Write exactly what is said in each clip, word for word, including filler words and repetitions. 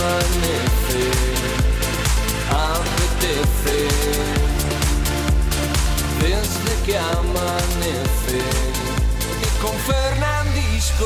amanece, apetece, desde que amanece, y con Fernandisco.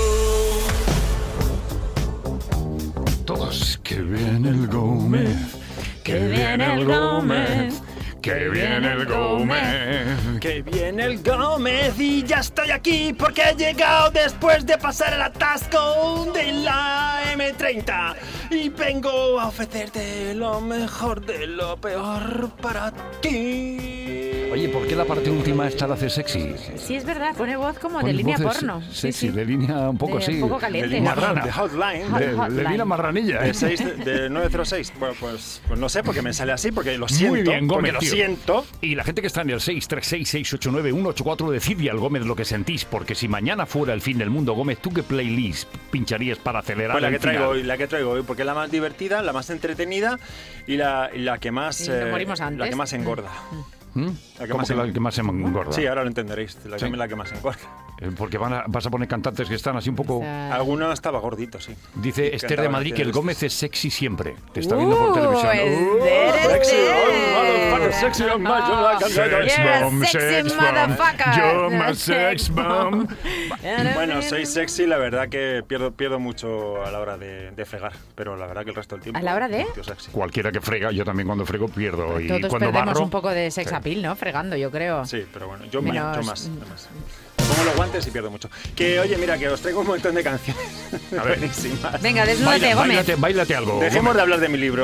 Todos, que viene el Gómez, que viene el Gómez, que viene el Gómez. Que viene el Gómez y ya estoy aquí porque he llegado después de pasar el atasco de la eme treinta y vengo a ofrecerte lo mejor de lo peor para ti. Oye, ¿por qué la parte última esta la hace sexy? Sí, es verdad, pone voz como Pone de línea voces porno. Sexy, Sí, sí. de línea un poco De así. un poco caliente. De línea Marrana. de hotline. De, Hotline. de línea marranilla. De, ¿eh? seis, de nueve cero seis. Bueno, pues, pues no sé, porque me sale así, porque lo siento. Muy bien, Gómez, porque lo tío. siento. Y la gente que está en el seis tres seis, seis ocho nueve, uno ocho cuatro, decidle al Gómez lo que sentís, porque si mañana fuera el fin del mundo, Gómez, ¿tú qué playlist pincharías para acelerar Pues la el que traigo final? hoy, la que traigo hoy, porque es la más divertida, la más entretenida y la, y la que más Y nos morimos antes. la que más engorda. ¿Mm? La que ¿Cómo más que la en- que más se engorda? Sí, ahora lo entenderéis. La que, Sí. la que más engorda. Eh, Porque van a- vas a poner cantantes que están así un poco... O sea, Alguno estaba gordito, sí. Dice Sí, Esther de cantaban Madrid que el haciendo Gómez es sexy siempre. Te está viendo por Uh, televisión. es- Sexy, eres- oh, motherfucker, sexy, oh, my, yo la canto. Sex You're a bomb, sexy sex bomb. motherfucker. You're my sex bomb. Bueno, soy sexy, la verdad que pierdo, pierdo mucho a la hora de, de fregar, pero la verdad que el resto del tiempo... ¿A la hora de? Tío sexy. Cualquiera que frega, yo también cuando frego pierdo. Y Todos cuando perdemos barro, un poco de sex Sí. appeal, ¿no? Fregando, yo creo. Sí, pero bueno, yo, Menos- más, yo más, yo más. Me pongo los guantes y pierdo mucho. Que, oye, mira, que os traigo un montón de canciones A ver. buenísimas. Venga, desnúdate, Baila- Gómez. Báilate, báilate algo. Dejemos Gómez. de hablar de mi libro.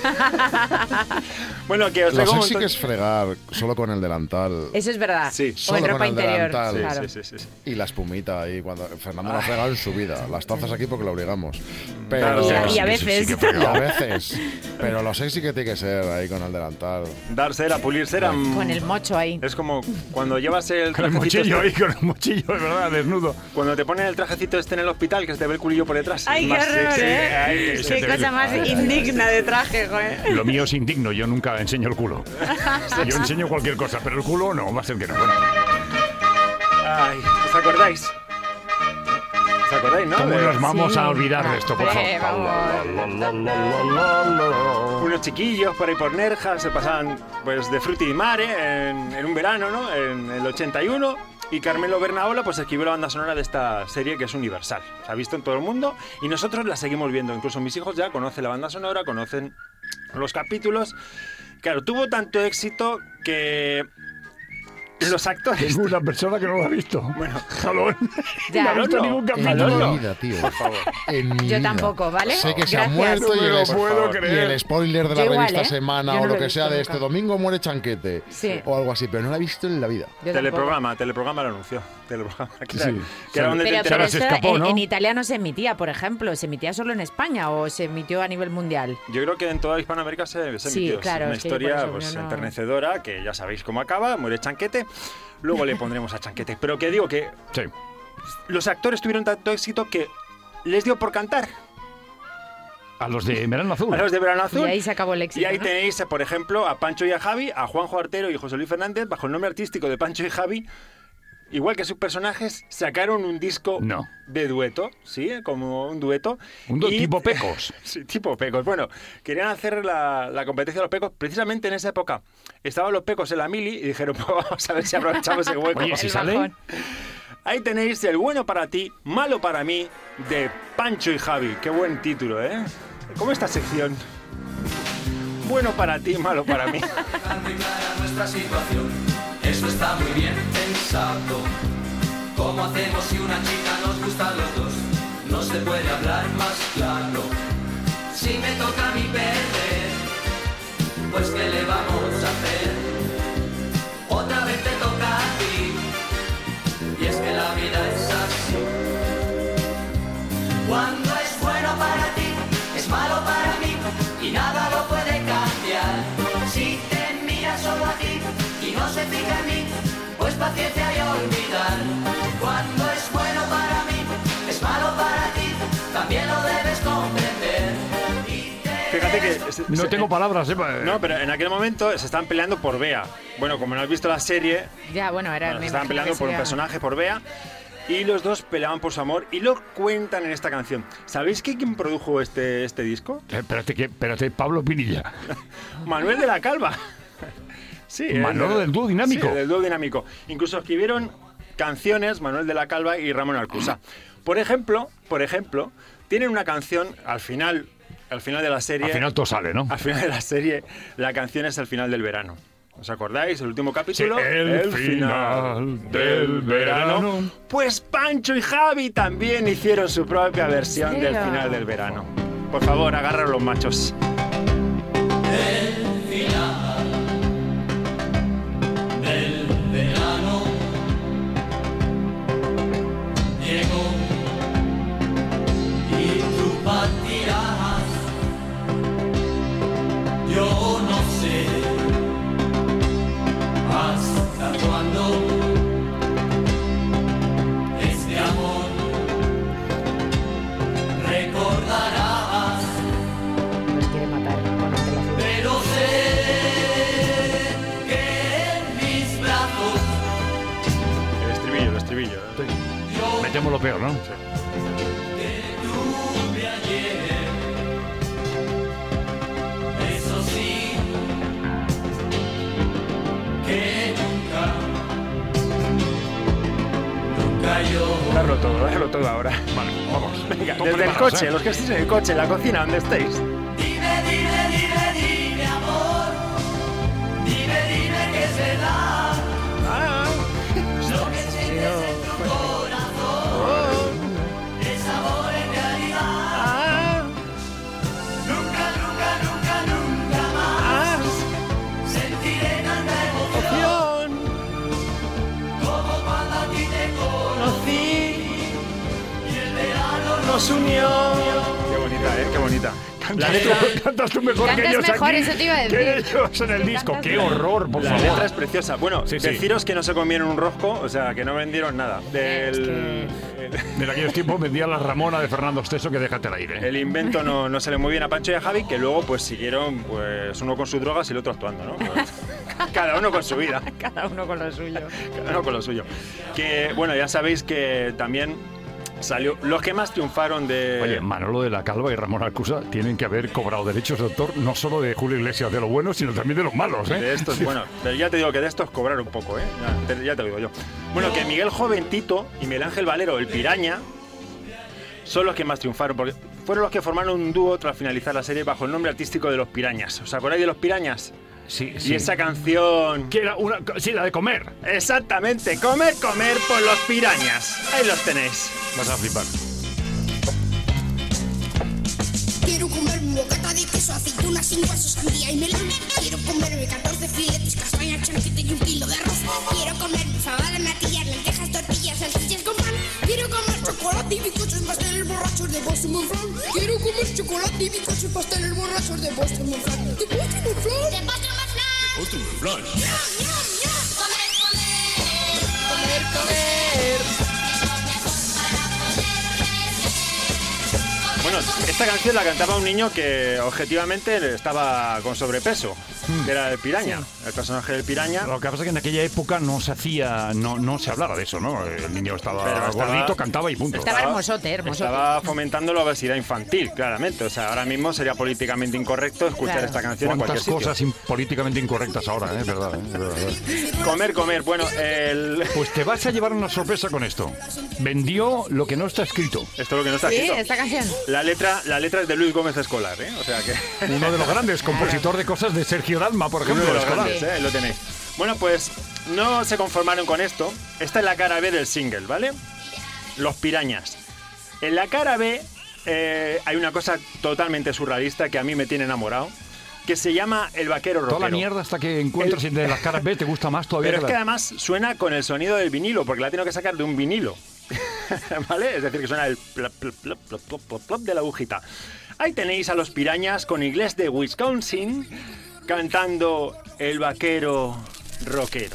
Bueno, que os Lo traigo un sexy montón... que es fregar solo con el delantal Eso es verdad. Sí. O en Solo ropa con el interior. delantal. Sí, Claro. sí, sí, sí, sí. y la espumita ahí cuando Fernando no ha fregado en su vida. Las tazas aquí porque lo obligamos. Pero Claro, Y, sí, a, sí, y a sí, sí, veces. sí que frega. y a veces. Pero lo sexy que tiene que ser ahí con el delantal. Dar cera, pulir cera. mm, Con el mocho ahí. Es como cuando llevas el Con el trajecito mochillo ahí, este- con el mochillo, de verdad, desnudo. Cuando te ponen el trajecito este en el hospital, que se te ve el culillo por detrás. Ay, es qué más horror, sexy. ¿eh? Ay, Qué ese Qué te- cosa más Ay, ay, indigna de traje, joder. Lo mío es indigno, yo nunca enseño el culo. Yo enseño cualquier cosa, pero el culo no, va a ser que no. Bueno, Ay, ¿os acordáis? ¿Os acordáis, no? ¿cómo De- nos vamos Sí. a olvidar de esto, por Hombre, favor? Unos chiquillos por ahí por Nerja se pasaban pues de frutti di mare en, en un verano, ¿no? En el ochenta y uno. Y Carmelo Bernaola pues escribió la banda sonora de esta serie que es universal. Se ha visto en todo el mundo y nosotros la seguimos viendo. Incluso mis hijos ya conocen la banda sonora, conocen los capítulos. Claro, tuvo tanto éxito que los actores... Tengo una persona que no lo ha visto. Bueno, Jalón. Ya. No ha visto No, ningún En capítulo. no. mi vida, tío. por favor. En mi Yo vida. tampoco, ¿vale? Sé que se ha Gracias. muerto y No me el, lo es- puedo y creer. el spoiler de la Yo igual, revista ¿eh? Semana Yo o no lo lo he que sea visto de nunca. este domingo muere Chanquete Sí. o algo así, pero no lo he visto en la vida. Yo tampoco. Teleprograma, teleprograma lo anunció. Teleprograma. Que Sí. era, que era donde te Pero, pero enterabas. se esto escapó, en, ¿no? en italiano se emitía, por ejemplo. ¿Se emitía solo en España o se emitió a nivel mundial? Yo creo que en toda Hispanoamérica se, se Sí, emitió. claro, Una es que por historia eso pues, yo no- enternecedora, que ya sabéis cómo acaba, muere Chanquete, luego le pondremos a Chanquete. Pero que digo que Sí. los actores tuvieron tanto éxito que les dio por cantar A los de Verano Azul. a los de Verano Azul. Y ahí se acabó el éxito. Y ahí ¿no? tenéis, por ejemplo, a Pancho y a Javi, a Juanjo Artero y José Luis Fernández, bajo el nombre artístico de Pancho y Javi. Igual que sus personajes, sacaron un disco No. de dueto, ¿sí? Como un dueto. Un do- Y- tipo Pecos. Sí, tipo Pecos. Bueno, querían hacer la, la competencia de los Pecos. Precisamente en esa época estaban los Pecos en la mili y dijeron, pues vamos a ver si aprovechamos el hueco. Oye, si El sale... bajón. Ahí tenéis el bueno para ti, malo para mí, de Pancho y Javi. Qué buen título, ¿eh? ¿Cómo esta sección? Bueno para ti, malo para mí. Dejar muy clara nuestra situación, eso está muy bien pensado. ¿Cómo hacemos si una chica nos gusta a los dos? No se puede hablar más claro. Si me toca a mí perder, pues ¿qué le vamos a hacer? Otra vez te toca a ti, y es que la vida es así. Cuando es bueno para ti, es malo para mí, y nada lo puede cambiar. Si te mira solo a ti y no se fija en mí, pues paciencia y olvidar. Cuando es bueno para mí, es malo para ti, también lo debes comprender. Y te Fíjate que... se- No se- tengo palabras, ¿eh? No, pero en aquel momento se estaban peleando por Bea. Bueno, como no has visto la serie, Ya, bueno, era. bueno, me se estaban imagino peleando que por un sería- personaje, por Bea. y los dos peleaban por su amor y lo cuentan en esta canción. ¿Sabéis que quién produjo este, este disco? Eh, espérate, que, espérate, Pablo Pinilla. Manuel de la Calva. Sí, Manolo el, del Dúo Dinámico. Sí, del Dúo Dinámico. Incluso escribieron canciones Manuel de la Calva y Ramón Alcusa. Por ejemplo, por ejemplo, tienen una canción al final, al final de la serie. Al final todo sale, ¿no? Al final de la serie, la canción es al final del verano. ¿Os acordáis? El último capítulo. Sí, el, el final, final del verano. verano. Pues Pancho y Javi también hicieron su propia versión del final del verano. Por favor, agarra los machos. El final del verano llegó y tú partirás. Yo no sé hasta cuándo este amor recordarás. Nos quiere matar. Pero sé que en mis brazos El estribillo, el estribillo. yo Metemos lo peor, ¿no? Sí. te tuve ayer. Eso sí, que nunca, nunca yo. Darlo todo, darlo todo ahora. Vale, vamos. Venga, Tope desde de el manos, coche, ¿eh? los que estéis en el coche, en la cocina, donde estéis. Dime, dime, dime, dime, amor. Dime, dime que se da. Ah, Lo que sientes en tu corazón es amor en realidad. ah, Nunca, nunca, nunca, nunca más ah, sentiré tanta emoción opción. como cuando a ti te conocí y el verano Nos unió. Qué bonita, ¿eh? Qué bonita. La Cantas letra, tú, cantas tú mejor Cantas que ellos mejor, aquí, eso te iba a decir. que ellos en el Tú disco. cantas ¡Qué mejor. horror, por la favor! letra es preciosa. Bueno, Sí, sí. deciros que no se comieron un rosco, o sea, que no vendieron nada. Del, En aquellos tiempos vendía la Ramona de Fernando Esteso, que déjate al aire. el, el invento no, no se le muy bien a Pancho y a Javi, que luego pues siguieron pues uno con sus drogas y el otro actuando, ¿no? Pues, cada uno con su vida. Cada uno con lo suyo. Cada uno con lo suyo. Que, bueno, ya sabéis que también salió... Los que más triunfaron de... Oye, Manolo de la Calva y Ramón Alcusa tienen que haber cobrado derechos de autor no solo de Julio Iglesias de los buenos, sino también de los malos, ¿eh? De estos, bueno, de- ya te digo que de estos cobrar un poco, ¿eh? Ya te, ya te lo digo yo. Bueno, que Miguel Joventito y Miguel Ángel Valero, el Piraña, son los que más triunfaron, porque fueron los que formaron un dúo tras finalizar la serie bajo el nombre artístico de Los Pirañas. ¿Os acordáis de Los Pirañas? Sí, Y sí. esa canción... Que era una... Sí, la de comer. Exactamente, comer, comer por Los Pirañas. Ahí los tenéis. Vas a flipar. Quiero comerme un bocata de queso, aceitunas sin huesos, sandía y melón. Quiero comerme catorce filetes, castaña, chanquete y un kilo de arroz. Quiero comerme fabada, natillas, lentejas, tortillas, salchichas con pan. Quiero comer chocolate y bizcochos, pasteles borrachos de Boston Monflan. Quiero comer chocolate y bizcochos, pasteles borrachos de Boston Monflan. De Boston Monflan. De Boston Monflan. Boston Monflan. Comer, comer. Comer, comer. Bueno, esta canción la cantaba un niño que objetivamente estaba con sobrepeso, que era el Piraña, el personaje del Piraña. Lo que pasa es que en aquella época no se hacía, no, no se hablaba de eso, ¿no? El niño estaba, Pero estaba- gordito, cantaba y punto. Estaba hermosote, hermosote. Estaba fomentando la obesidad infantil, claramente. O sea, ahora mismo sería políticamente incorrecto escuchar Claro. esta canción en cualquier Cuántas sitio. cosas in- políticamente incorrectas ahora, ¿eh? Verdad, ¿eh? Verdad, verdad. Comer, comer. Bueno, el... Pues te vas a llevar una sorpresa con esto. Vendió lo que no está escrito. esto es lo que no está Sí, escrito. esta canción. La letra, la letra es de Luis Gómez Escolar, ¿eh? O sea que... Uno de los grandes, compositor de cosas de Sergio Dalma, por Uno ejemplo. de los Escolar. grandes, ¿eh? Ahí lo tenéis. Bueno, pues no se conformaron con esto. Esta es la cara B del single, ¿vale? Los Pirañas. En la cara B eh, hay una cosa totalmente surrealista que a mí me tiene enamorado, que se llama El Vaquero Rockero. Toda la mierda hasta que encuentras El- de las caras B te gusta más todavía. Pero es que que la- además suena con el sonido del vinilo, porque la tengo que sacar de un vinilo. ¿Vale? Es decir, que suena el plop, plop, plop, plop, plop, plop, plop de la agujita. Ahí tenéis a los Pirañas con inglés de Wisconsin cantando El Vaquero Rockero.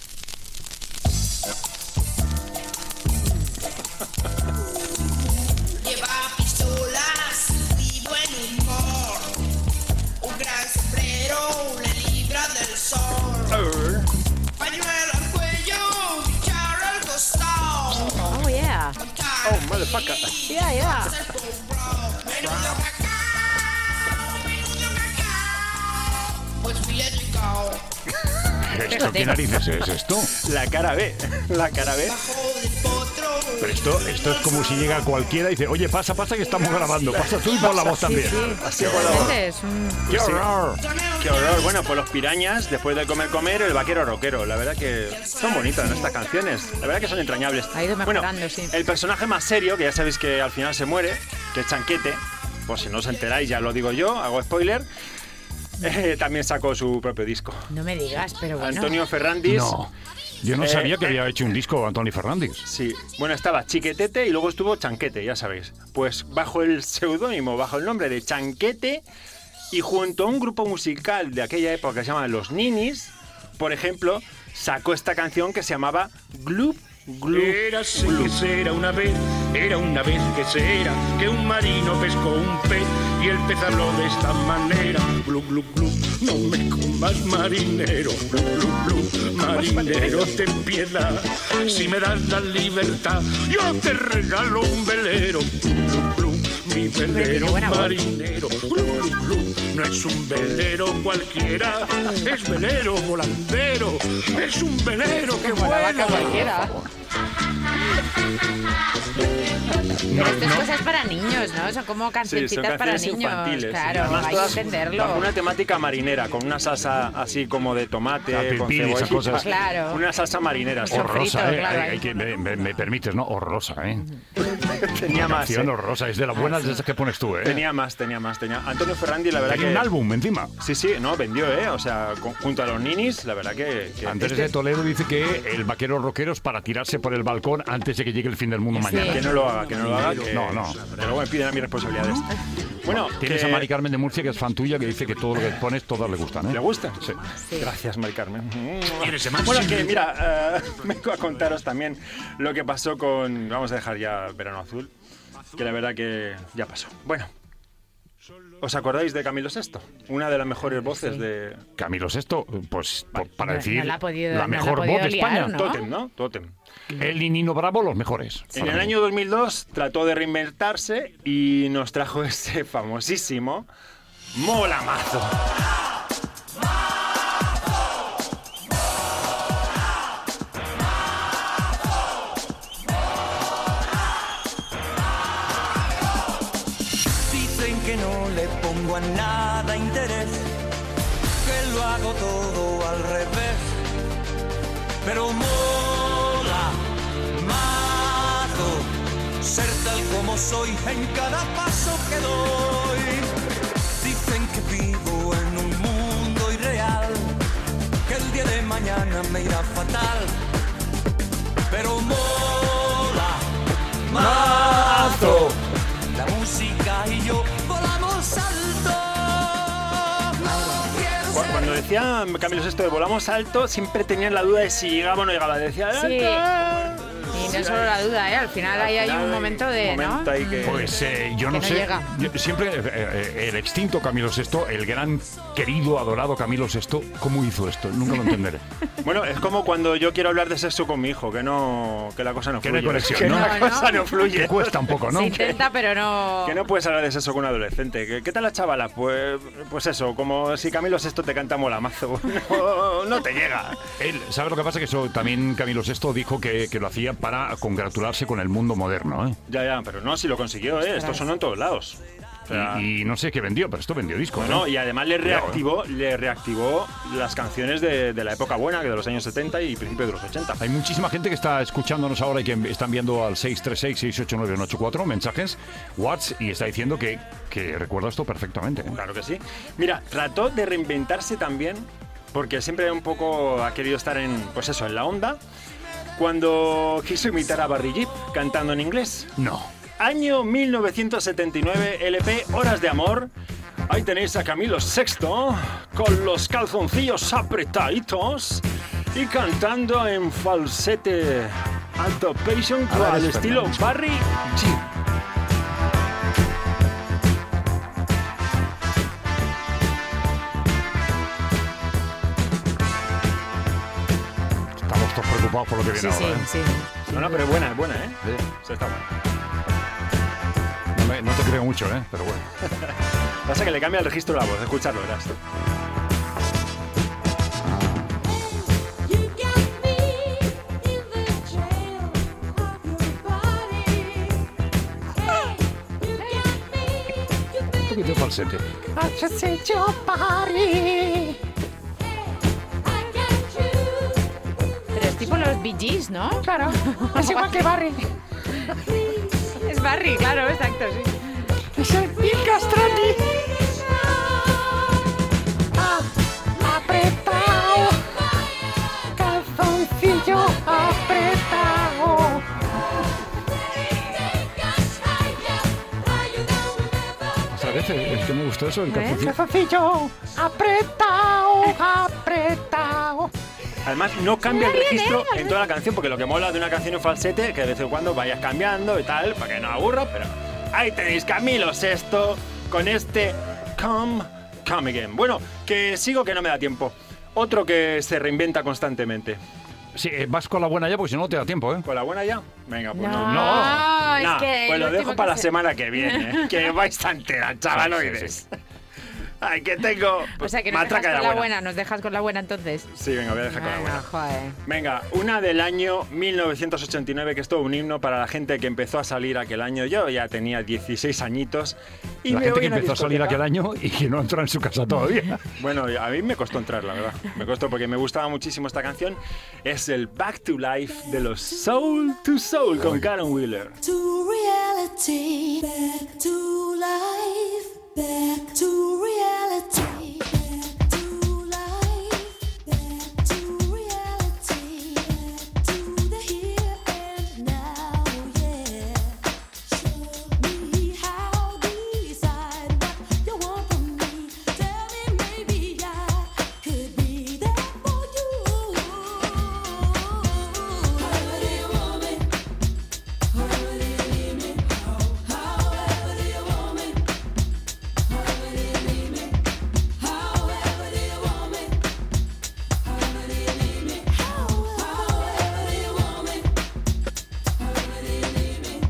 Lleva pistolas y buen humor. Un gran sombrero le libra del sol. Pañuelo al cuello, guitarra al costado. Oh, yeah. Oh, motherfucker. Ya, ya. ¿Esto qué narices es esto? La cara B, la cara B. Pero esto, esto es como si llega cualquiera y dice, oye, pasa, pasa que estamos grabando, pasa tú y pon la voz también. Sí, sí. Así por la voz. Realmente es un... ¡Qué horror! Qué horror. Bueno, pues los pirañas, después de comer, comer, el vaquero rockero. La verdad que son bonitas, ¿no? Estas canciones. La verdad que son entrañables. Ha ido mejorando, bueno, sí. El personaje más serio, que ya sabéis que al final se muere, que es Chanquete, pues si no os enteráis, ya lo digo yo, hago spoiler, eh, también sacó su propio disco. No me digas, pero bueno. Antonio Ferrandis. No, yo no Eh, sabía que eh. había hecho un disco Antonio Fernández. Sí, bueno, estaba Chiquetete y luego estuvo Chanquete, ya sabéis. Pues bajo el seudónimo, bajo el nombre de Chanquete, y junto a un grupo musical de aquella época que se llama Los Ninis, por ejemplo, sacó esta canción que se llamaba Gloop, Gloop, Érase Gloop. que será una vez, era una vez que será que un marino pescó un pez y el pez habló de esta manera. Glu, glu, glu, no me comas marinero, glu, glu, glu, marinero, ten piedad. Si me das la libertad, yo te regalo un velero. Glu, glu, glu, mi velero Qué buena voz. marinero. Glu, glu, glu, no es un velero cualquiera, es velero volandero, es un velero que Como la vaca vuela. cualquiera. Pero esto es cosas para niños, ¿no? Son como Sí, cancioncitas son para canciones niños. infantiles. Claro, Además, hay que todas entenderlo. bajo una temática marinera, con una salsa así como de tomate, Ah, con pipí, esas cebollita. cosas. Claro. Una salsa marinera, sí. Sofrito, Horrorosa, ¿eh? claro, Hay- hay ahí. que, me, me- me permites, ¿no? Horrorosa, ¿eh? Tenía más, Canción ¿eh? horrorosa, es de las buenas de esas que pones tú, ¿eh? Tenía más, tenía más, tenía. Antonio Ferrandi, la verdad Tenía que... un álbum encima. Sí, sí, no, vendió, ¿eh? O sea, con- junto a los Ninis, la verdad que... que Andrés este- de Toledo dice que el vaquero rockero es para tirarse por el balcón antes de que llegue el fin del mundo Sí. mañana. Que no lo haga, que no lo haga. Que... No, no. Pero bueno, piden a mis responsabilidades. Bueno, Tienes que- a Mari Carmen de Murcia, que es fan tuya, que dice que todo lo que pones, todas le gustan, ¿eh? ¿Le gusta? Sí. Gracias, Mari Carmen. Eres más Bueno, simple. que mira, eh, vengo a contaros también lo que pasó con... Vamos a dejar ya Verano Azul, que la verdad que ya pasó. Bueno, ¿os acordáis de Camilo sexto? Una de las mejores voces de... Camilo sexto, pues por- para No- decir no la ha podido- la no la ha mejor podido voz de liar, España. ¿no? Totem, ¿no? Totem. Él y Nino Bravo, los mejores. En para el mí. año dos mil dos trató de reinventarse y nos trajo ese famosísimo Mola Mazo. Dicen que no le pongo a nada interés, que lo hago todo al revés, pero mola mazo ser tal como soy en cada paso que doy. Dicen que vivo en un mundo irreal, que el día de mañana me irá fatal, pero mola mazo. La música y yo volamos alto. Cu- Cuando decía Camilo sexto de Volamos Alto, siempre tenían la duda de si llegaba o no llegaba. Decía... Sí. Y no solo la duda, ¿eh? Al final ahí hay un momento de, un momento ¿no? ahí que... Pues eh, yo Que no, no sé, llega. yo siempre eh, eh, el extinto Camilo sexto, el gran querido, adorado Camilo sexto, ¿cómo hizo esto? Nunca lo entenderé. Bueno, es como cuando yo quiero hablar de sexo con mi hijo, que no, que la cosa no Que no fluye. hay conexión, que ¿no? la No, cosa no. no fluye. Que cuesta un poco, ¿no? Se intenta, pero no... Que no puedes hablar de sexo con un adolescente. ¿Qué, qué tal la chavala? Pues, pues eso, como si Camilo sexto te canta molamazo. No, no te llega. Él, ¿sabes lo que pasa? Que eso también Camilo sexto dijo que, que lo hacía para congratularse con el mundo moderno, ¿eh? Ya, ya, pero no, si lo consiguió, ¿eh? Esto sonó en todos lados. O sea, Y, y no sé qué vendió, pero esto vendió discos. bueno, ¿eh? y además le Cuidado, ¿eh? reactivó, le reactivó las canciones de, de la época buena, que de los años setenta y principios de los ochenta. Hay muchísima gente que está escuchándonos ahora y que están viendo al seis tres seis, seis ocho nueve, uno ocho cuatro mensajes, WhatsApp, y está diciendo que, que recuerda esto perfectamente, ¿eh? Claro que sí. Mira, trató de reinventarse también, porque siempre un poco ha querido estar en, pues eso, en la onda, cuando quiso imitar a Barry Gibb cantando en inglés. No. Año mil novecientos setenta y nueve, L P Horas de Amor. Ahí tenéis a Camilo sexto con los calzoncillos apretaditos y cantando en falsete alto passion A ver, al espera. estilo Barry Gibb. Estamos todos preocupados por lo que viene Sí, sí, ahora, ¿eh? sí. No, no, pero es buena, es buena, ¿eh? Sí. Sí, está buena. me- no te creo mucho, ¿eh? Pero bueno. Pasa que le cambia el registro de la voz, escucharlo, verás. Un poquito de falsete. Pero es tipo los Bee Gees, ¿no? Claro, es igual que Barry. Es Barry, claro, exacto, sí. Es el Bill Castrati. Ah, apretado. Calzoncillo apretado. Otra vez, es que me gustó eso, el calzoncillo. Calzoncillo apretado, apretado. Además, no cambia el registro en toda la canción, porque lo que mola de una canción en falsete, que de vez en cuando vayas cambiando y tal, para que no aburra, pero ahí tenéis Camilo Sesto con este Come, Come Again. Bueno, que sigo que no me da tiempo. Otro que se reinventa constantemente. Sí, eh, vas con la buena ya, porque si no, no te da tiempo, ¿eh? ¿Con la buena ya? Venga, pues no. No, No. es Nah, que pues el lo último dejo que para la se- semana que viene, ¿eh? Que vais a enterar, chavaloides. Sí, sí, Ay, que tengo O sea, que nos dejas matraca con de la la buena. Nos dejas con la buena, entonces. Sí, venga, voy a dejar con la Venga, buena. joder. Venga, una del año mil novecientos ochenta y nueve, que es todo un himno para la gente que empezó a salir aquel año. Yo ya tenía dieciséis añitos. Y La me gente voy que a una empezó a salir discoteca. aquel año y que no entró en su casa todavía. Bueno, a mí me costó entrar, la verdad. Me costó porque me gustaba muchísimo esta canción. Es el Back to Life de los Soul to Soul con Karen Wheeler. To reality, back to life, back to reality, back to life, back to reality, back to the here and now, yeah. Show me how, decide what you want from me. Tell me maybe I could be there for you. However you want me, however you need me, however do you want me, however do you need me, however do you want me, however do you need me, however do you want me, however do you need me.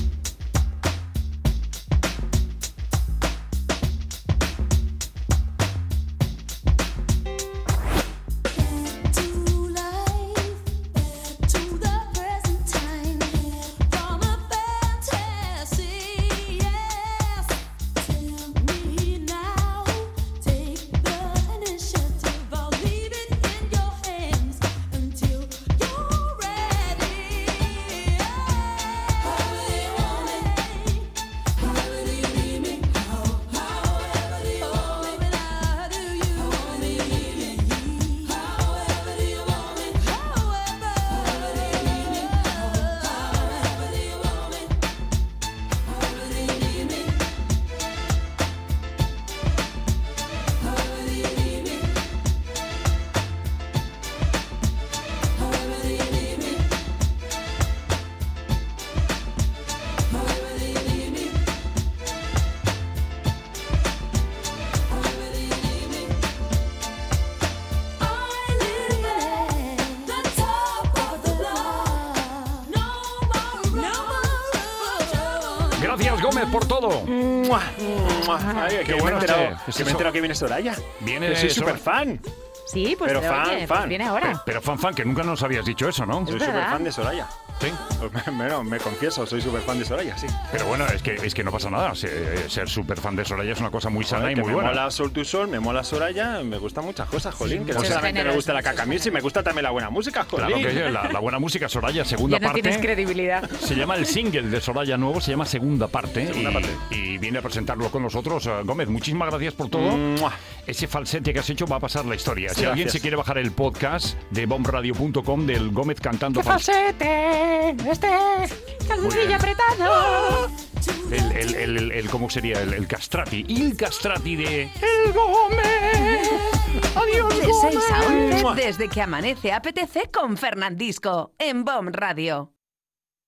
Back to life, back to the present time, from a fantasy, yes. Tell me now, take the initiative. I'll leave it in your hands until you're ready. However do you want me? However do you need me? However do you want me? How do you want me? However do you want me? However do you need me? However do you want me? However do you need me? However do you need me? However do you need me? However do you need me? However do you need me? I live at the top of the block. No more, no more. Gracias, Gómez, por todo. ¡Mua! ¡Mua! Ay, que bueno, me he enterado, che. ¿Qué es que me he eso? enterado que viene Soraya. Viene Que soy Soraya. súper fan. Sí, pues Pero pero, fan, oye, fan. pues viene ahora. Pero, fan, fan, que nunca nos habías dicho eso, ¿no? Soy verdad. súper fan de Soraya. Sí. Bueno, me confieso, soy súper fan de Soraya, sí. Pero bueno, es que, es que no pasa nada. Se- Ser súper fan de Soraya es una cosa muy sana Joder, y que muy me buena. mola Sol to Sol, me mola Soraya, me gustan muchas cosas, jolín. Que no muchos solamente me géneros, gusta la muchos caca music, me gusta también la buena música, jolín. Claro que la, la buena música, Soraya, segunda Ya no parte. tienes credibilidad. Se llama el single de Soraya nuevo, se llama Segunda Parte. Segunda y, Parte. y viene a presentarlo con nosotros. Eh, Gómez, muchísimas gracias por todo. Mua. Ese falsete que has hecho va a pasar la historia. Sí, si alguien gracias. se quiere bajar el podcast de bomb radio punto com del Gómez cantando ¡Qué falsete, falsete! Este. Calzoncillo apretado. el, el, el, el- el- ¿cómo sería? El, el castrati. El castrati de... ¡El Gómez! ¡Adiós, De seis a Gómez! once, desde que amanece apetece con Fernandisco, en B O M Radio.